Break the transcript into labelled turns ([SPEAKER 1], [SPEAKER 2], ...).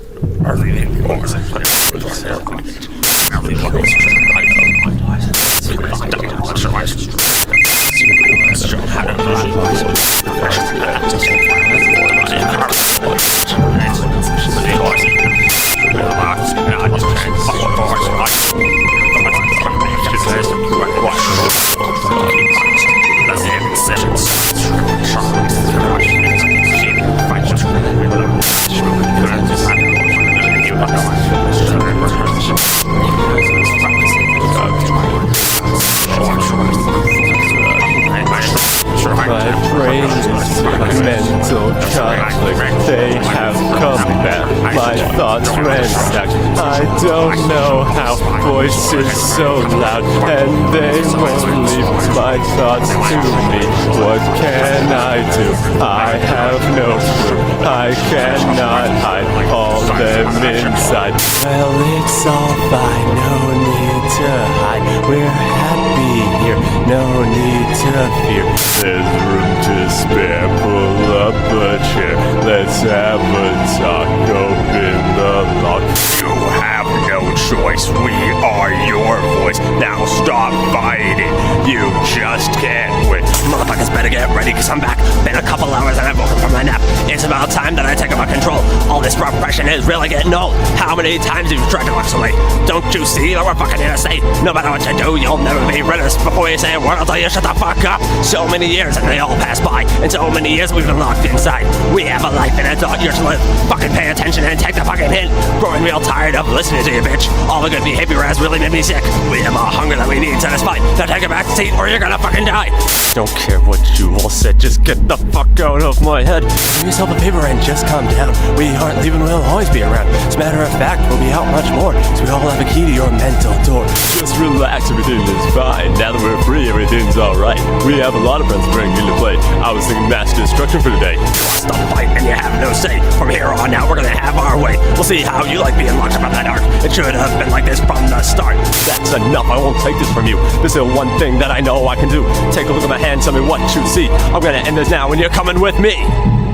[SPEAKER 1] My brain is a mental conflict. They have come back. My thoughts ransacked. I don't know how. Voices so loud, and they won't leave my thoughts to me. What can I do? I have no clue. I cannot hide all them inside. Well, it's all fine. No need to hide. We're happy here. No need to fear. There's room to spare. Pull up a chair. Let's have a talk. Open the lock.
[SPEAKER 2] You have no choice. We are your voice. Now stop fighting. You just can't win. Motherfuckers better get ready, cause I'm back. Been a couple hours and I've woken from my nap. It's about time that I take over control. All this repression is really getting old. How many times have you tried to us away? Don't you see that we're fucking interstate? No matter what you do, you'll never be rid of us. Before you say a word, I'll tell you shut the fuck up. So many years and they all pass by. And so many years we've been locked inside. We have a life and adult years to live. Fucking pay attention and take the fucking hint. Growing real tired of listening to you, bitch. All the good behavior has really made me sick. We have a hunger that we need satisfied. Now take a back seat or you're gonna fucking die.
[SPEAKER 1] Don't care what you all said, just get the fuck out of my head. Give yourself a paper and just calm down. We aren't leaving, we'll always be around. As a matter of fact, we'll be out much more, so we all have a key to your mental door. Just relax, everything is fine. Now that we're free, everything's alright. We have a lot of friends bringing into play. I was thinking mass destruction for today.
[SPEAKER 2] Stop fighting and you have no say. From here on out, we're gonna have our way. We'll see how you like being locked up in that dark. It should have been like this from the start.
[SPEAKER 1] That's enough, I won't take this from you. This is the one thing that I know I can do. Take a look at my hand, tell me what you see. I'm gonna end this now and you're coming with me.